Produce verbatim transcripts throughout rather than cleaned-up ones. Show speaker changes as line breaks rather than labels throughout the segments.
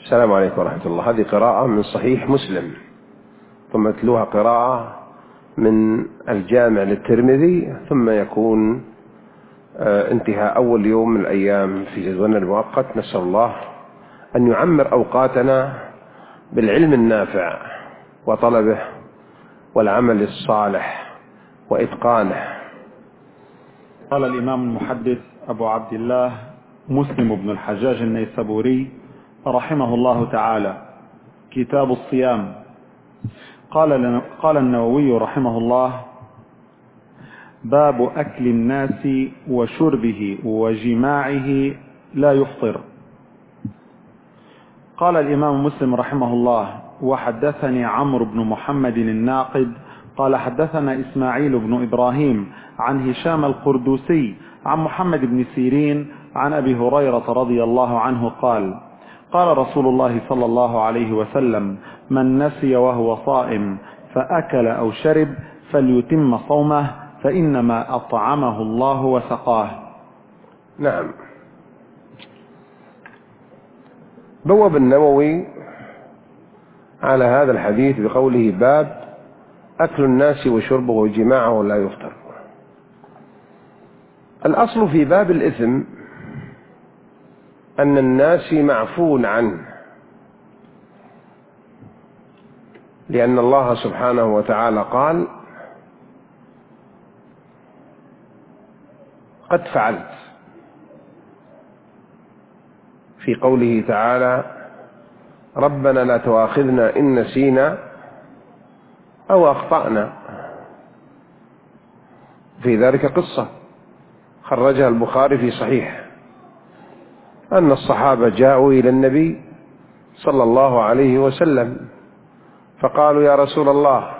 السلام عليكم ورحمة الله. هذه قراءة من صحيح مسلم، ثم تلوها قراءة من الجامع للترمذي، ثم يكون انتهاء أول يوم من الأيام في جدولنا المؤقت. نسأل الله أن يعمر أوقاتنا بالعلم النافع وطلبه والعمل الصالح وإتقانه.
قال الإمام المحدث أبو عبد الله مسلم بن الحجاج النيسابوري رحمه الله تعالى: كتاب الصيام. قال قال النووي رحمه الله: باب أكل الناس وشربه وجماعه لا يفطر. قال الإمام مسلم رحمه الله: وحدثني عمرو بن محمد الناقد قال حدثنا إسماعيل بن إبراهيم عن هشام القردوسي عن محمد بن سيرين عن أبي هريرة رضي الله عنه قال: قال رسول الله صلى الله عليه وسلم: من نسي وهو صائم فأكل أو شرب فليتم صومه فإنما أطعمه الله وسقاه.
نعم. بوب النووي على هذا الحديث بقوله: باب أكل الناس وشربه وجماعه لا يفطر. الأصل في باب الإثم أن الناس معفون عنه، لأن الله سبحانه وتعالى قال: قد فعلت، في قوله تعالى: ربنا لا تؤاخذنا إن نسينا أو أخطأنا. في ذلك قصة خرجها البخاري في صحيح، أن الصحابة جاءوا إلى النبي صلى الله عليه وسلم فقالوا: يا رسول الله،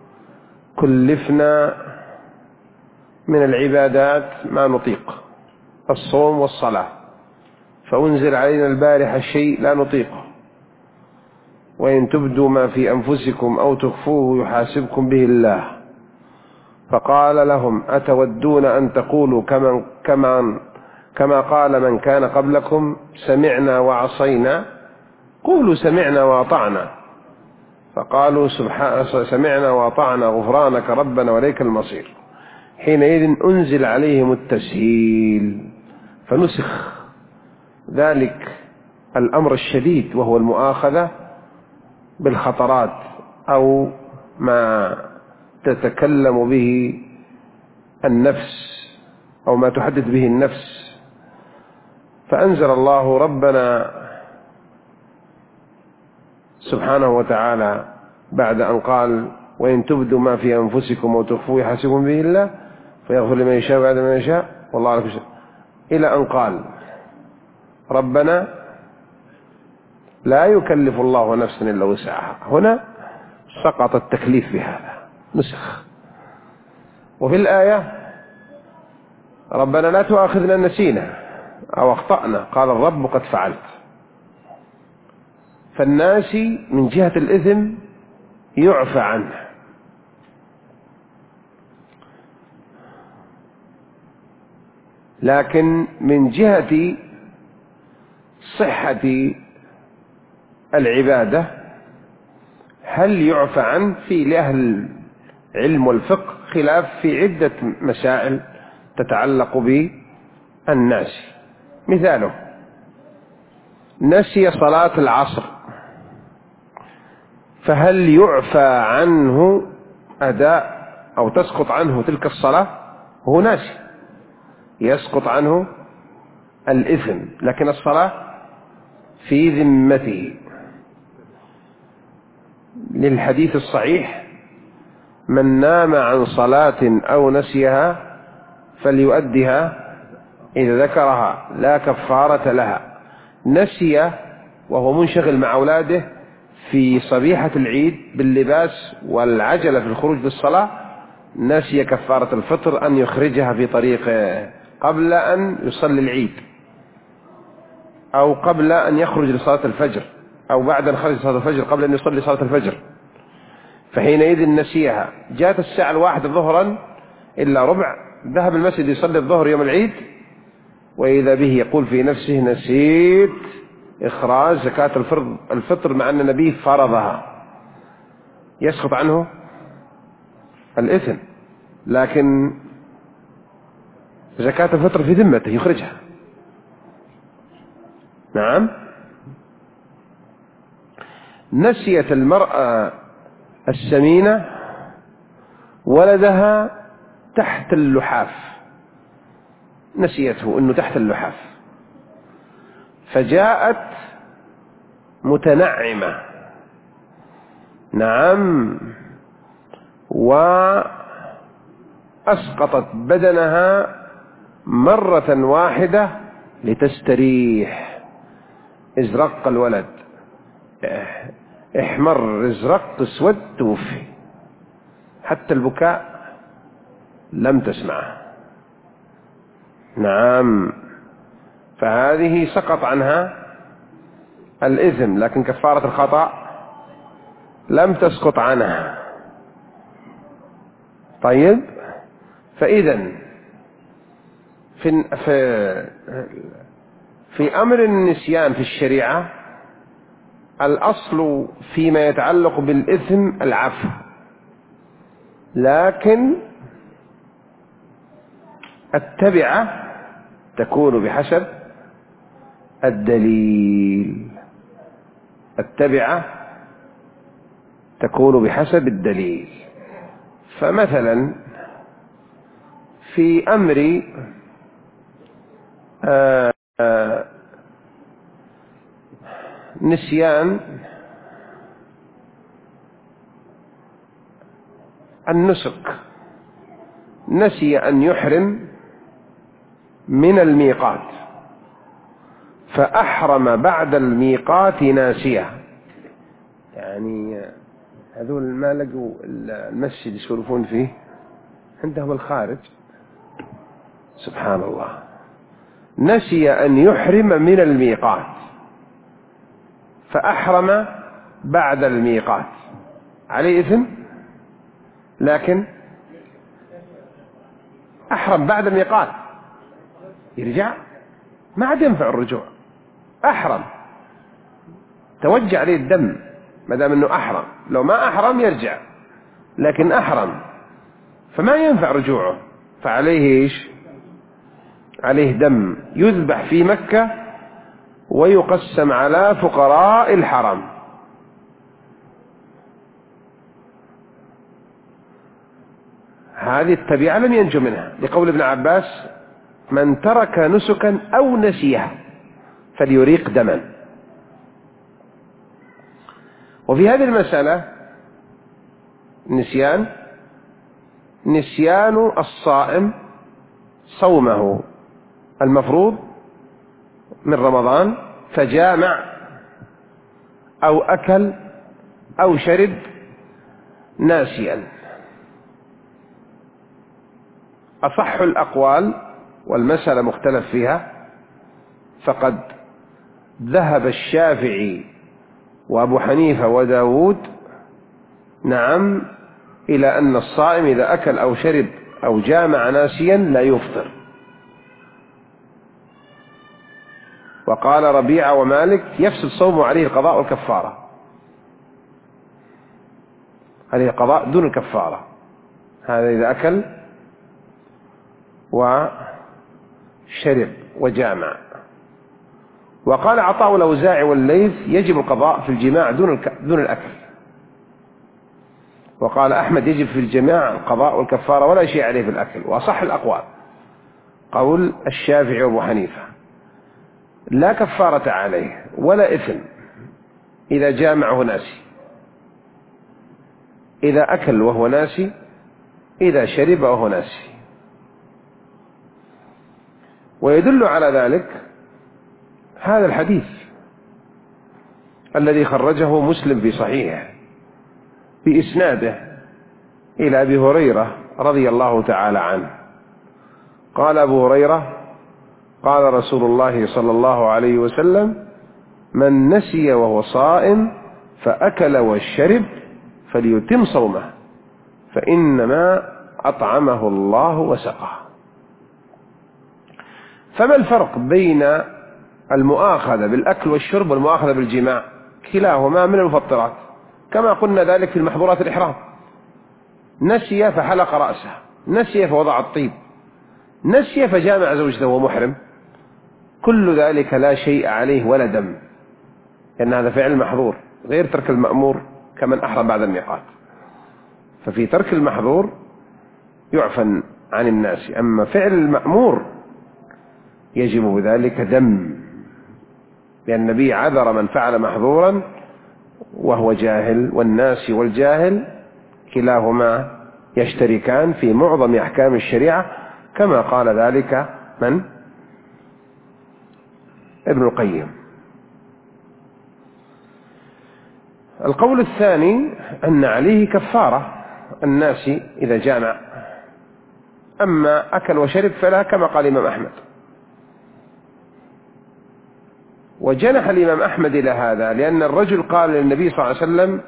كلفنا من العبادات ما نطيق، الصوم والصلاة، فأنزل علينا البارحة شيء لا نطيقه، وإن تبدوا ما في أنفسكم أو تخفوه يحاسبكم به الله. فقال لهم: أتودون أن تقولوا كما, كما, كما قال من كان قبلكم: سمعنا وعصينا؟ قولوا سمعنا وأطعنا. فقالوا: سمعنا وأطعنا غفرانك ربنا وإليك المصير. حينئذ أنزل عليهم التسهيل، فنسخ ذلك الأمر الشديد، وهو المؤاخذة بالخطرات أو ما تتكلم به النفس أو ما تحدث به النفس. فأنزل الله ربنا سبحانه وتعالى بعد أن قال: وإن تبدوا ما في أنفسكم وتخفوه يحاسبكم به الله فيغفر لمن يشاء ويعذب من يشاء والله على كل شيء، إلى أن قال: ربنا لا يكلف الله نفسا إلا وسعها. هنا سقط التكليف بهذا، نسخ. وفي الآية: ربنا لا تؤاخذنا نسينا أو أخطأنا، قال الرب: قد فعلت. فالناس من جهة الإثم يعفى عنه، لكن من جهة صحة العبادة هل يعفى عنه؟ في لأهل العلم والفقه خلاف في عدة مسائل تتعلق بالناس. مثاله: نسي صلاة العصر، فهل يعفى عنه أداء أو تسقط عنه تلك الصلاة؟ هو ناسي، يسقط عنه الإثم، لكن الصلاة في ذمته، للحديث الصحيح: من نام عن صلاة أو نسيها فليؤدها إذا ذكرها لا كفارة لها. نسي وهو منشغل مع أولاده في صبيحة العيد باللباس والعجلة في الخروج للصلاة، نسي كفارة الفطر أن يخرجها في طريقه قبل أن يصلي العيد، أو قبل أن يخرج لصلاة الفجر، أو بعد أن خرج صلاة الفجر قبل أن يصلي صلاة الفجر. فحينئذ نسيها. جاءت الساعة الواحدة ظهرا إلا ربع، ذهب المسجد يصلي الظهر يوم العيد، وإذا به يقول في نفسه: نسيت إخراج زكاة الفطر مع أن النبي فرضها، يسقط عنه الإثم، لكن زكاة الفطر في ذمته يخرجها. نعم. نسيت المرأة السمينة ولدها تحت اللحاف، نسيته أنه تحت اللحاف، فجاءت متنعمة، نعم، وأسقطت بدنها مرة واحدة لتستريح. ازرق الولد، احمر ازرق اسود، توفي، حتى البكاء لم تسمعه. نعم. فهذه سقط عنها الإثم، لكن كفارة الخطأ لم تسقط عنها. طيب، فإذا في في في أمر النسيان في الشريعة الأصل فيما يتعلق بالإثم العفو، لكن التبعة تكون بحسب الدليل. التبعة تكون بحسب الدليل. فمثلا في أمر آآ آآ نسيان النسك، نسي أن يحرم من الميقات فأحرم بعد الميقات ناسية. يعني هذول ما لقوا المسجد يسولفون فيه عندهم الخارج، سبحان الله، نسي أن يحرم من الميقات فأحرم بعد الميقات، عليه إثم، لكن أحرم بعد الميقات، يرجع ما عاد ينفع الرجوع، أحرم، توجه عليه الدم ما دام أنه أحرم. لو ما أحرم يرجع، لكن أحرم فما ينفع رجوعه، فعليه إيش؟ عليه دم، يذبح في مكة ويقسم على فقراء الحرم. هذه التبعة لم ينجو منها، لقول ابن عباس: من ترك نسكا أو نسيه فليريق دما. وفي هذه المسألة نسيان نسيان الصائم صومه المفروض من رمضان فجامع أو أكل أو شرب ناسيا. أصح الأقوال، والمسألة مختلف فيها، فقد ذهب الشافعي وأبو حنيفة وداود نعم إلى أن الصائم إذا أكل أو شرب أو جامع ناسيا لا يفطر. وقال ربيعة ومالك يفسد صومه عليه القضاء والكفارة، عليه القضاء دون الكفارة، هذا إذا أكل وشرب وجامع. وقال عطاء الأوزاعي والليث يجب القضاء في الجماع دون دون الأكل. وقال أحمد يجب في الجماع القضاء والكفارة ولا شيء عليه في الأكل. وأصح الأقوال قول الشافعي وأبو حنيفة، لا كفارة عليه ولا إثم إذا جامعه ناسي، إذا أكل وهو ناسي، إذا شرب وهو ناسي. ويدل على ذلك هذا الحديث الذي خرجه مسلم في صحيحه بإسناده إلى أبي هريرة رضي الله تعالى عنه. قال أبو هريرة: قال رسول الله صلى الله عليه وسلم: من نسي وهو صائم فأكل وشرب فليتم صومه فإنما أطعمه الله وسقاه. فما الفرق بين المؤاخذة بالأكل والشرب والمؤاخذة بالجماع كلاهما من المفطرات، كما قلنا ذلك في المحظورات الإحرام. نسي فحلق رأسه، نسي فوضع الطيب، نسي فجامع زوجته وهو محرم، كل ذلك لا شيء عليه ولا دم، لأن هذا فعل محظور غير ترك المأمور كمن أحرم بعد الميقات. ففي ترك المحظور يعفى عن الناس، أما فعل المأمور يجب بذلك دم، لأن النبي عذر من فعل محظورا وهو جاهل، والناس والجاهل كلاهما يشتركان في معظم أحكام الشريعة، كما قال ذلك من؟ ابن القيم. القول الثاني أن عليه كفارة الناس إذا جامع، أما أكل وشرب فلا، كما قال الإمام أحمد. وجنح الإمام أحمد إلى هذا، لأن الرجل قال للنبي صلى الله عليه وسلم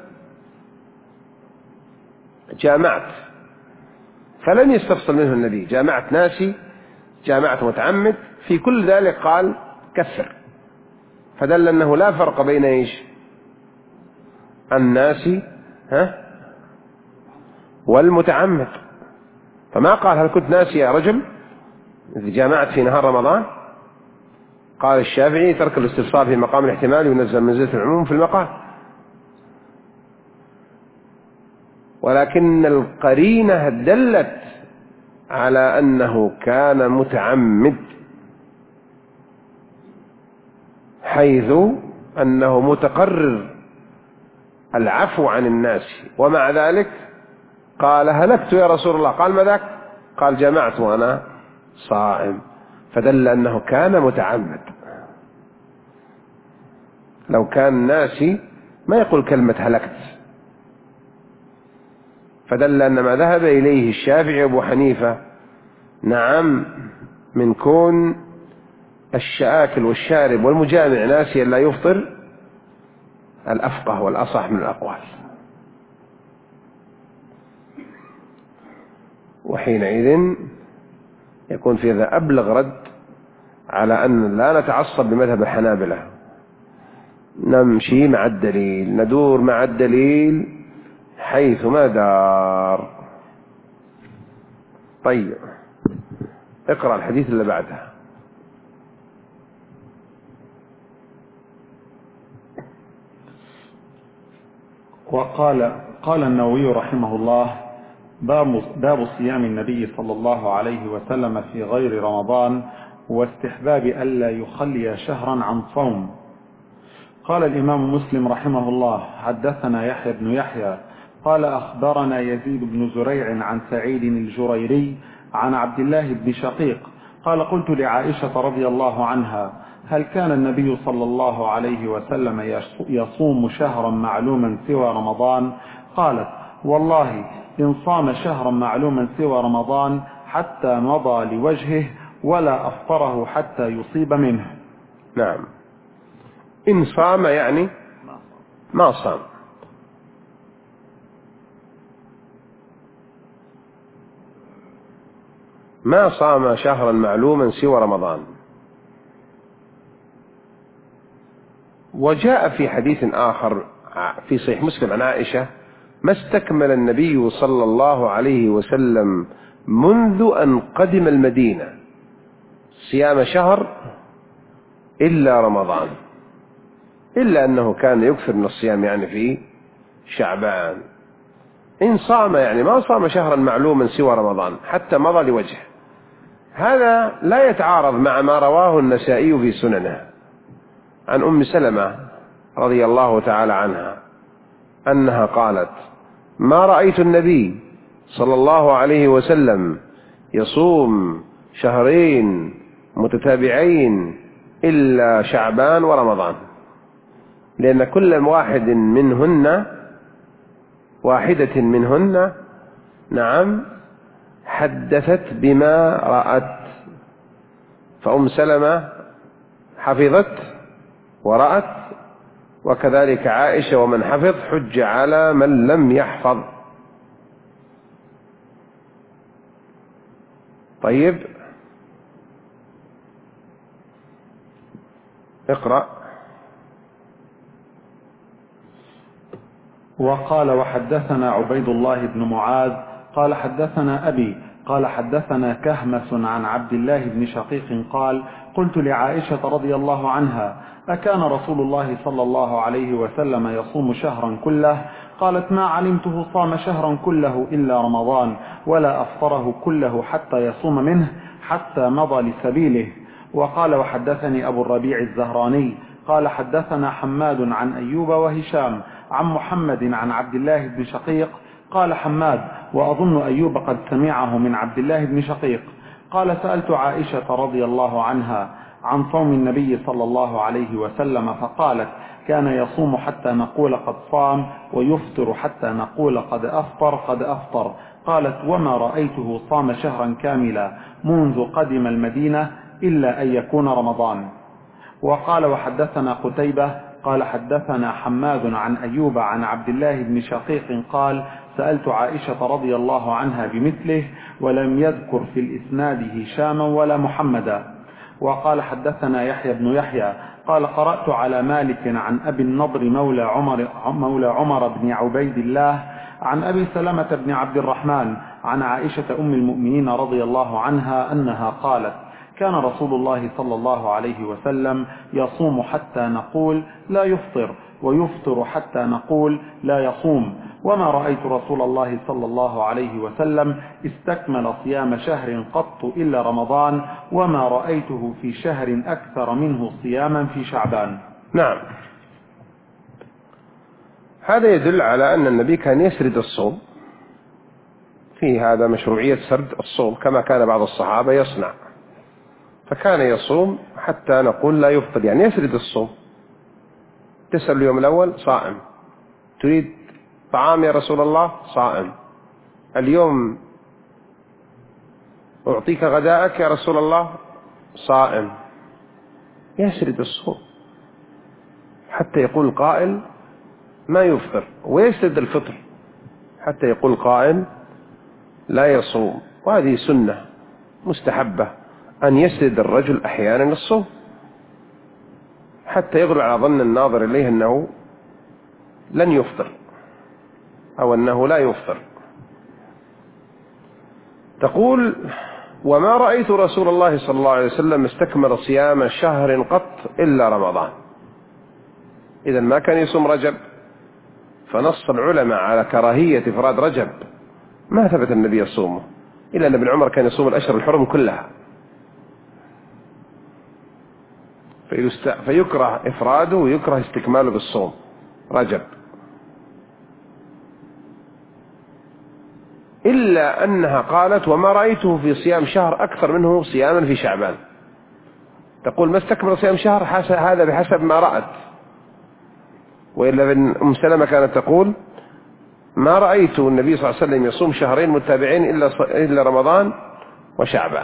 جامعت، فلم يستفصل منه النبي جامعت ناسي جامعت متعمد، في كل ذلك قال كفر، فدل أنه لا فرق بين إيش الناسي ها والمتعمد. فما قال هل كنت ناسي يا رجل إذا جامعت في نهار رمضان؟ قال الشافعي ترك الاستفصال في مقام الاحتمال ينزل منزلة العموم في المقال، ولكن القرينة دلت على أنه كان متعمد، حيث أنه متقرر العفو عن الناس، ومع ذلك قال هلكت يا رسول الله، قال ما ذاك؟ قال جمعت وأنا صائم، فدل أنه كان متعمد. لو كان ناسي ما يقول كلمة هلكت، فدل أن ما ذهب إليه الشافعي وأبو حنيفة نعم من كون الشآكل والشارب والمجامع ناسيا لا يفطر الأفقه والأصح من الأقوال، وحينئذ يكون في هذا أبلغ رد على أن لا نتعصب بمذهب الحنابلة، نمشي مع الدليل، ندور مع الدليل حيث ما دار. طيب اقرأ الحديث اللي بعده.
وقال قال النووي رحمه الله: باب باب صيام النبي صلى الله عليه وسلم في غير رمضان، واستحباب ألا يخلي شهرا عن صوم. قال الإمام مسلم رحمه الله: حدثنا يحيى بن يحيى قال أخبرنا يزيد بن زريع عن سعيد الجريري عن عبد الله بن شقيق قال: قلت لعائشة رضي الله عنها: هل كان النبي صلى الله عليه وسلم يصوم شهرا معلوما سوى رمضان؟ قالت: والله إن صام شهرا معلوما سوى رمضان حتى مضى لوجهه ولا أفطره حتى يصيب منه.
نعم، إن صام يعني ما صام. ما صام شهرا معلوما سوى رمضان. وجاء في حديث آخر في صحيح مسلم عن عائشة: ما استكمل النبي صلى الله عليه وسلم منذ أن قدم المدينة صيام شهر إلا رمضان، إلا أنه كان يكثر من الصيام يعني في شعبان. إن صام يعني ما صام شهرا معلوما سوى رمضان حتى مضى لوجهه. هذا لا يتعارض مع ما رواه النسائي في سننه عن أم سلمة رضي الله تعالى عنها أنها قالت: ما رأيت النبي صلى الله عليه وسلم يصوم شهرين متتابعين إلا شعبان ورمضان، لأن كل واحد منهن واحدة منهن نعم حدثت بما رأت، فأم سلمة حفظت ورأت، وكذلك عائشة، ومن حفظ حج على من لم يحفظ. طيب، اقرأ.
وقال وحدثنا عبيد الله بن معاذ قال حدثنا أبي قال حدثنا كهمس عن عبد الله بن شقيق قال قلت لعائشة رضي الله عنها أكان رسول الله صلى الله عليه وسلم يصوم شهرا كله؟ قالت ما علمته صام شهرا كله إلا رمضان ولا أفطره كله حتى يصوم منه حتى مضى لسبيله. وقال وحدثني أبو الربيع الزهراني قال حدثنا حماد عن أيوب وهشام عن محمد عن عبد الله بن شقيق قال حماد وأظن أيوب قد سمعه من عبد الله بن شقيق قال سألت عائشة رضي الله عنها عن صوم النبي صلى الله عليه وسلم فقالت كان يصوم حتى نقول قد صام ويفطر حتى نقول قد أفطر قد أفطر. قالت وما رأيته صام شهرا كاملا منذ قدم المدينة إلا أن يكون رمضان. وقال وحدثنا قتيبة قال حدثنا حماد عن أيوب عن عبد الله بن شقيق قال سألت عائشة رضي الله عنها بمثله ولم يذكر في الإسناد هشاما ولا محمدا. وقال حدثنا يحيى بن يحيى قال قرأت على مالك عن أبي النضر مولى عمر, مولى عمر بن عبيد الله عن أبي سلمة بن عبد الرحمن عن عائشة أم المؤمنين رضي الله عنها أنها قالت كان رسول الله صلى الله عليه وسلم يصوم حتى نقول لا يفطر ويفطر حتى نقول لا يصوم وما رأيت رسول الله صلى الله عليه وسلم استكمل صيام شهر قط إلا رمضان وما رأيته في شهر أكثر منه صياما في شعبان.
نعم، هذا يدل على أن النبي كان يسرد الصوم، في هذا مشروعية سرد الصوم كما كان بعض الصحابة يصنع، فكان يصوم حتى نقول لا يفطر، يعني يسرد الصوم. تسأل اليوم الأول صائم، تريد طعام يا رسول الله صائم، اليوم أعطيك غداءك يا رسول الله صائم، يسرد الصوم حتى يقول القائل ما يفطر، ويسرد الفطر حتى يقول القائل لا يصوم. وهذه سنة مستحبة أن يسرد الرجل أحيانا الصوم حتى يغلب على ظن الناظر إليه أنه لن يفطر أو أنه لا يفطر. تقول وما رأيت رسول الله صلى الله عليه وسلم استكمل صيام شهر قط إلا رمضان. إذن ما كان يصوم رجب، فنص العلماء على كراهية إفراد رجب، ما ثبت النبي يصومه، إلا أن ابن عمر كان يصوم الأشهر الحرم كلها، فيكره إفراده ويكره استكماله بالصوم رجب، إلا أنها قالت وما رأيته في صيام شهر أكثر منه صياما في شعبان. تقول ما استكمل صيام شهر، هذا بحسب ما رأت. وإلا أم سلمة كانت تقول ما رأيت النبي صلى الله عليه وسلم يصوم شهرين متابعين إلا إلا رمضان وشعبان.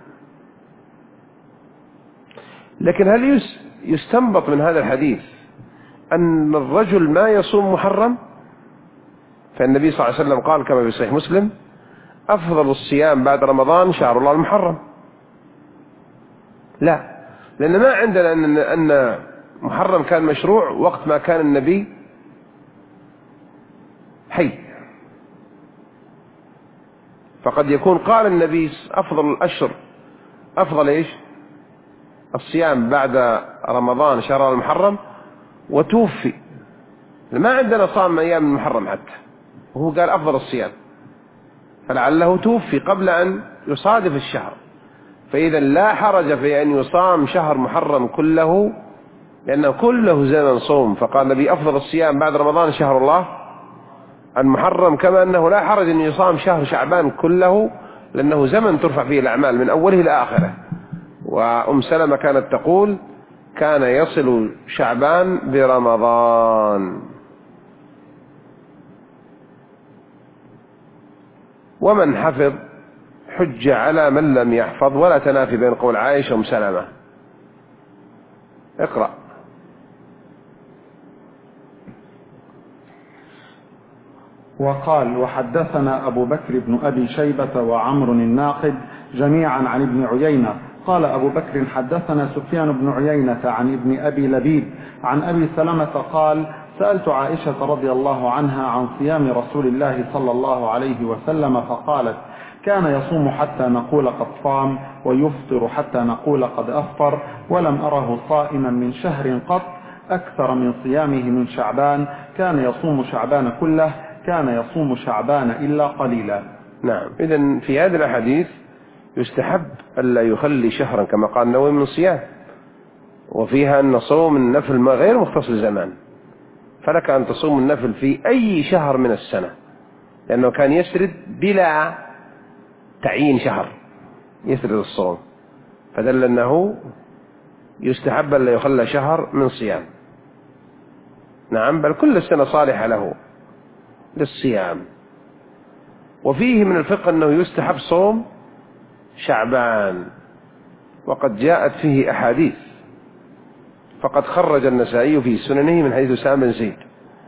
لكن هل يستنبط من هذا الحديث أن الرجل ما يصوم محرم؟ فالنبي صلى الله عليه وسلم قال كما في صحيح مسلم أفضل الصيام بعد رمضان شهر الله المحرم. لا، لأن ما عندنا أن أن محرم كان مشروع وقت ما كان النبي حي، فقد يكون قال النبي أفضل الأشهر أفضل إيش الصيام بعد رمضان شهر المحرم وتوفي، ما عندنا صام أيام المحرم حتى، وهو قال أفضل الصيام، فلعله توفي قبل أن يصادف الشهر. فإذا لا حرج في أن يصام شهر محرم كله، لأنه كله زمن صوم، فقال النبي أفضل الصيام بعد رمضان شهر الله المحرم، كما أنه لا حرج أن يصام شهر شعبان كله، لأنه زمن ترفع فيه الأعمال من أوله إلى آخره. وأم سلمة كانت تقول كان يصل شعبان برمضان. ومن حفظ حج على من لم يحفظ، ولا تنافي بين قول عائشة وأم سلمة. اقرأ.
وقال وحدثنا أبو بكر بن أبي شيبة وعمر الناقد جميعا عن ابن عيينة قال أبو بكر حدثنا سفيان بن عيينة عن ابن أبي لبيد عن أبي سلمة قال سألت عائشة رضي الله عنها عن صيام رسول الله صلى الله عليه وسلم فقالت كان يصوم حتى نقول قد صام ويفطر حتى نقول قد أفطر ولم أره صائما من شهر قط أكثر من صيامه من شعبان كان يصوم شعبان كله كان يصوم شعبان إلا قليلا.
نعم. إذن في هذا الحديث يستحب ألا يخلي شهرا كما قال النووي من صيام، وفيها أن صوم النفل غير مختص الزمان، فلك أن تصوم النفل في أي شهر من السنة، لأنه كان يسرد بلا تعيين شهر، يسرد الصوم، فدل أنه يستحب ألا يخلى شهر من صيام. نعم، بل كل السنة صالحة له للصيام. وفيه من الفقه أنه يستحب صوم شعبان، وقد جاءت فيه أحاديث، فقد خرج النسائي في سننه من حديث أسامة بن زيد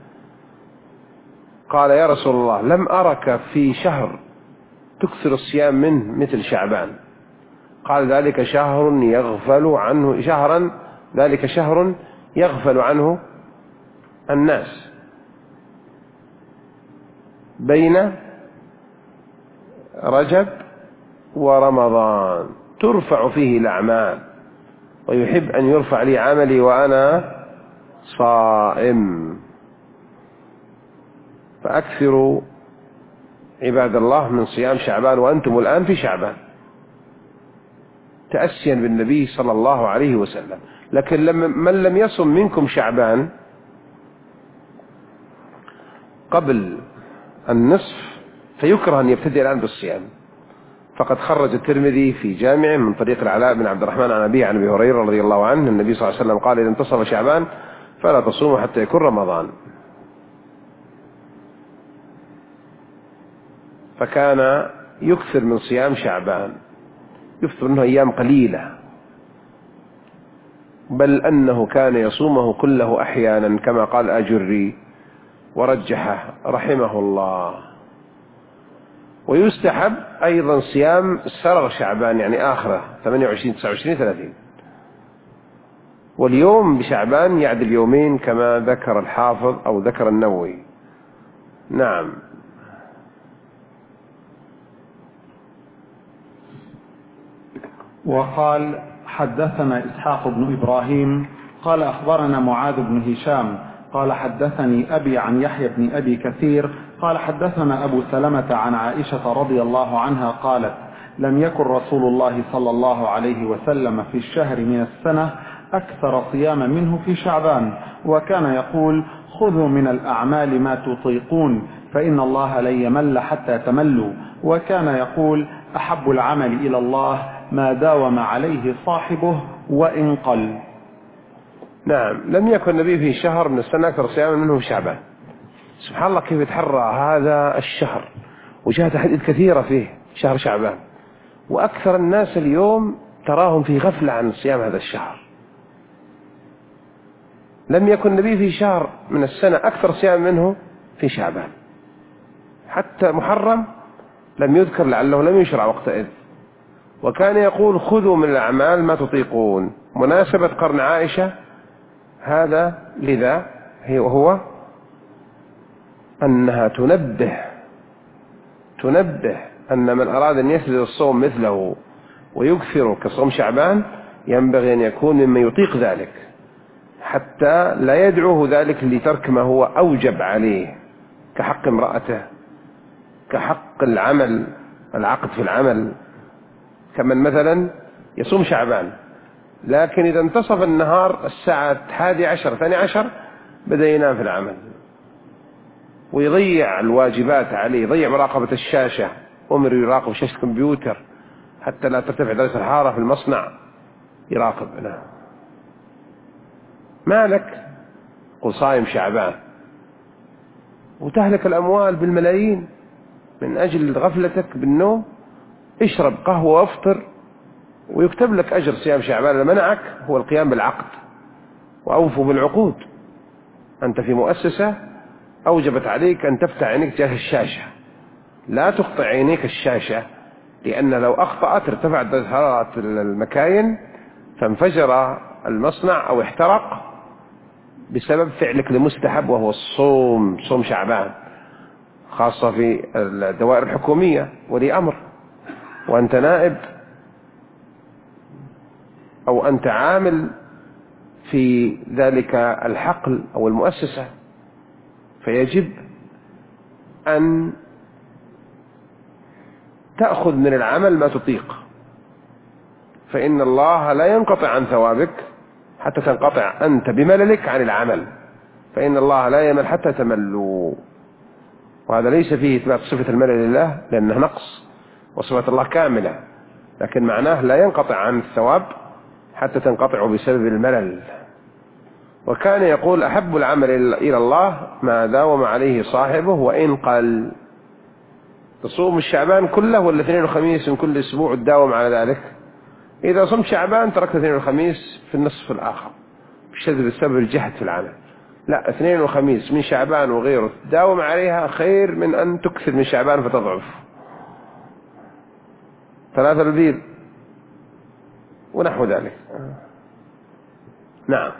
قال يا رسول الله لم أرك في شهر تكثر الصيام منه مثل شعبان. قال ذلك شهر يغفل عنه شهرا ذلك شهر يغفل عنه الناس بين رجب ورمضان ترفع فيه الأعمال، ويحب أن يرفع لي عملي وأنا صائم، فأكثروا عباد الله من صيام شعبان وأنتم الآن في شعبان، تأسيا بالنبي صلى الله عليه وسلم. لكن لما من لم يصم منكم شعبان قبل النصف فيكره أن يبتدئ الآن بالصيام. فقد خرج الترمذي في جامعه من طريق العلاء بن عبد الرحمن عن أبيه عن أبي هريرة رضي الله عنه النبي صلى الله عليه وسلم قال إذا انتصف شعبان فلا تصوموا حتى يكون رمضان. فكان يكثر من صيام شعبان، يفطر منه أيام قليلة، بل أنه كان يصومه كله أحيانا كما قال أجري ورجحه رحمه الله. ويستحب أيضا صيام سرغ شعبان، يعني آخره ثمانية وعشرين تسعة وعشرين ثلاثين، واليوم بشعبان يعدل يومين كما ذكر الحافظ أو ذكر النووي. نعم.
وقال حدثنا إسحاق بن إبراهيم قال أخبرنا معاذ بن هشام قال حدثني أبي عن يحيى بن أبي كثير قال حدثنا أبو سلمة عن عائشة رضي الله عنها قالت لم يكن رسول الله صلى الله عليه وسلم في الشهر من السنة أكثر صياما منه في شعبان، وكان يقول خذوا من الأعمال ما تطيقون فإن الله لن يمل حتى تملوا، وكان يقول أحب العمل إلى الله ما داوم عليه صاحبه وإن قل.
نعم. لم يكن النبي في شهر من السنة أكثر صياما منه في شعبان. سبحان الله كيف يتحرى هذا الشهر، وجاءت أحاديث كثيرة فيه شهر شعبان، وأكثر الناس اليوم تراهم في غفلة عن صيام هذا الشهر. لم يكن النبي في شهر من السنة أكثر صيام منه في شعبان، حتى محرم لم يذكر لعله لم يشرع وقتئذ. وكان يقول خذوا من الأعمال ما تطيقون. مناسبة قرن عائشة هذا لذا وهو أنها تنبه تنبه أن من أراد أن يسرد الصوم مثله ويكثر كصوم شعبان ينبغي أن يكون ممن يطيق ذلك، حتى لا يدعوه ذلك لترك ما هو أوجب عليه كحق امرأته، كحق العمل، العقد في العمل، كمن مثلا يصوم شعبان لكن إذا انتصف النهار الساعة الحادي عشر ثاني عشر بدأ ينام في العمل ويضيع الواجبات عليه، يضيع مراقبة الشاشة، أمر يراقب شاشة الكمبيوتر حتى لا ترتفع درجة الحرارة في المصنع، يراقب. نعم. مالك قل صايم شعبان وتهلك الأموال بالملايين من أجل غفلتك بالنوم. اشرب قهوة وافطر ويكتب لك أجر صيام شعبان. اللي منعك هو القيام بالعقد، وأوفوا بالعقود. أنت في مؤسسة أوجبت عليك أن تفتح عينيك تجاه الشاشة، لا تقطع عينيك الشاشة لأن لو أخطأت ارتفعت درجة حرارة المكاين فانفجر المصنع أو احترق بسبب فعلك لمستحب وهو الصوم، صوم شعبان، خاصة في الدوائر الحكومية ولي أمر، وأنت نائب أو أنت عامل في ذلك الحقل أو المؤسسة، فيجب أن تأخذ من العمل ما تطيق، فإن الله لا ينقطع عن ثوابك حتى تنقطع أنت بمللك عن العمل، فإن الله لا يمل حتى تملوا. وهذا ليس فيه إثبات صفة الملل لله لأنه نقص، وصفة الله كاملة، لكن معناه لا ينقطع عن الثواب حتى تنقطع بسبب الملل. وكان يقول أحب العمل إلى الله ما داوم عليه صاحبه وإن قل. تصوم الشعبان كله ولا اثنين وخميس من كل أسبوع تداوم على ذلك؟ إذا صمت شعبان تركت اثنين وخميس في النصف الآخر بسبب الجهد في العمل. لا، اثنين وخميس من شعبان وغيره تداوم عليها خير من أن تكثر من شعبان فتضعف. ثلاثة البيض ونحو ذلك. نعم.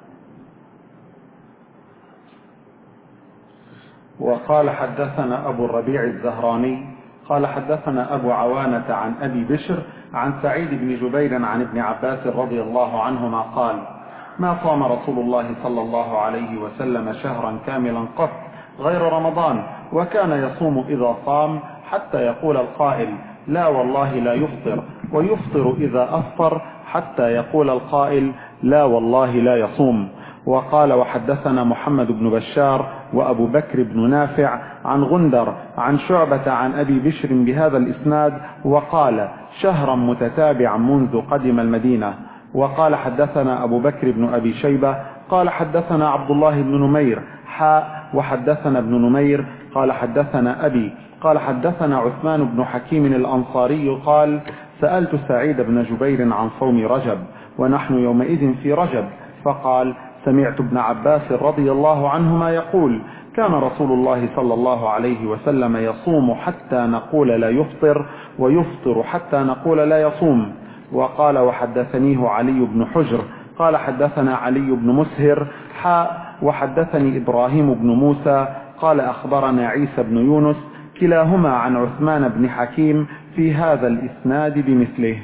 وقال حدثنا أبو الربيع الزهراني قال حدثنا أبو عوانة عن أبي بشر عن سعيد بن جبير عن ابن عباس رضي الله عنهما قال: ما صام رسول الله صلى الله عليه وسلم شهرا كاملا قط غير رمضان، وكان يصوم إذا صام حتى يقول القائل: لا والله لا يفطر، ويفطر إذا أفطر حتى يقول القائل: لا والله لا يصوم. وقال وحدثنا محمد بن بشار وأبو بكر بن نافع عن غندر عن شعبة عن أبي بشر بهذا الإسناد، وقال: شهرا متتابعا منذ قدم المدينة. وقال حدثنا أبو بكر بن أبي شيبة قال حدثنا عبد الله بن نمير حاء وحدثنا ابن نمير قال حدثنا أبي قال حدثنا عثمان بن حكيم الأنصاري قال: سألت سعيد بن جبير عن صوم رجب ونحن يومئذ في رجب، فقال: سمعت ابن عباس رضي الله عنهما يقول: كان رسول الله صلى الله عليه وسلم يصوم حتى نقول لا يفطر، ويفطر حتى نقول لا يصوم. وقال وحدثنيه علي بن حجر قال حدثنا علي بن مسهر حاء وحدثني إبراهيم بن موسى قال أخبرنا عيسى بن يونس كلاهما عن عثمان بن حكيم في هذا الإسناد بمثله.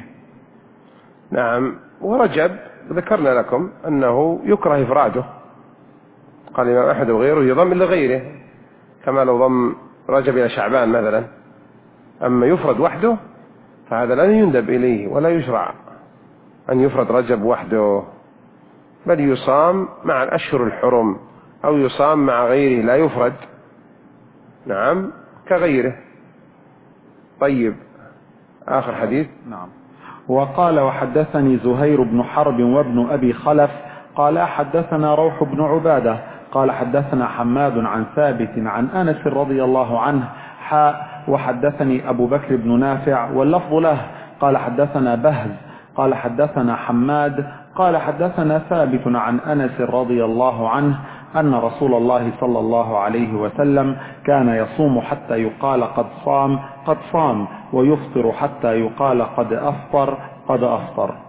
نعم. ورجب ذكرنا لكم أنه يكره إفراده، قال الإمام أحمد وغيره يضم لغيره، كما لو ضم رجب إلى شعبان مثلا. أما يفرد وحده فهذا لا يندب إليه ولا يشرع أن يفرد رجب وحده، بل يصام مع الأشهر الحرم أو يصام مع غيره لا يفرد. نعم، كغيره. طيب، آخر حديث.
نعم. وقال وحدثني زهير بن حرب وابن أبي خلف قال حدثنا روح بن عبادة قال حدثنا حماد عن ثابت عن أنس رضي الله عنه حاء وحدثني أبو بكر بن نافع واللفظ له قال حدثنا بهز قال حدثنا حماد قال حدثنا ثابت عن أنس رضي الله عنه أن رسول الله صلى الله عليه وسلم كان يصوم حتى يقال قد صام قد صام، ويفطر حتى يقال قد أفطر قد أفطر.